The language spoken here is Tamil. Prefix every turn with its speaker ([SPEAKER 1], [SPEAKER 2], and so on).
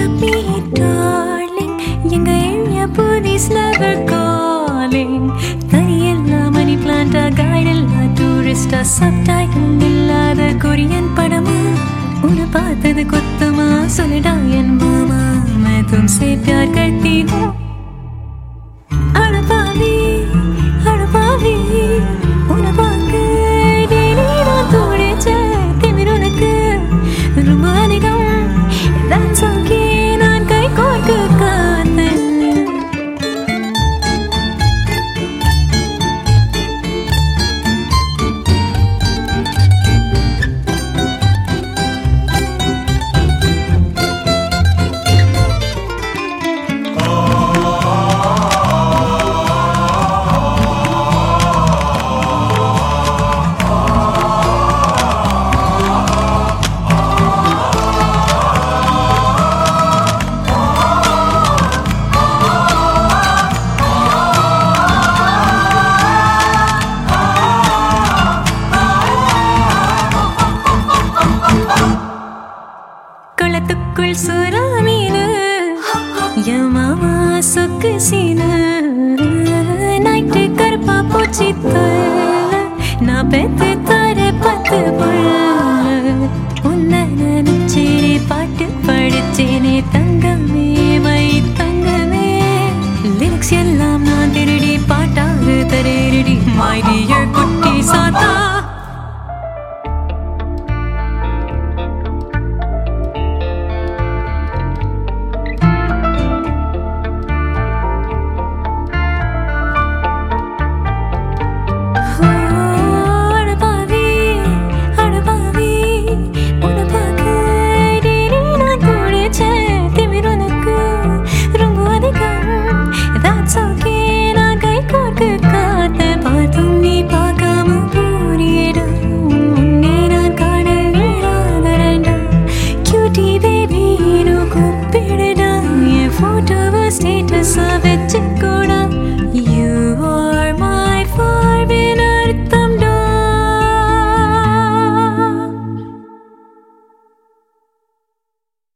[SPEAKER 1] up me, darling. எங்க ஏரியா police lover calling. தனியெல்லா money plant guide இல்லா tourist subtitle இல்லாத கொரியன் படமா உன்னை பார்த்தது கொத்தமா சொல்லிடா என் மாமா मैं तुमसे प्यार करती हूँ அடபாவி உன்னை பார்க்க daily நான் துடிச்சேன் திமிர் உனக்கு ரொம்ப அதிகம் That's okay நான் கை கோர்க்க காத்தேன் குளத்துக்குள் சுறாமீனு என் மாமா சொக்கு சீனு நைட்டு கருப்பா பூச்சி தொல்ல நான் பெத்து தர 10 புள்ள உன்னை நினைச்சேனே பாட்டு படிச்சேனே தங்கமே மை தங்கமே லிரிக்ஸ் எல்லாம் நான் திருடி பாட்டாக தரேடி மை டியர் குட்டி சாத்தா Status of it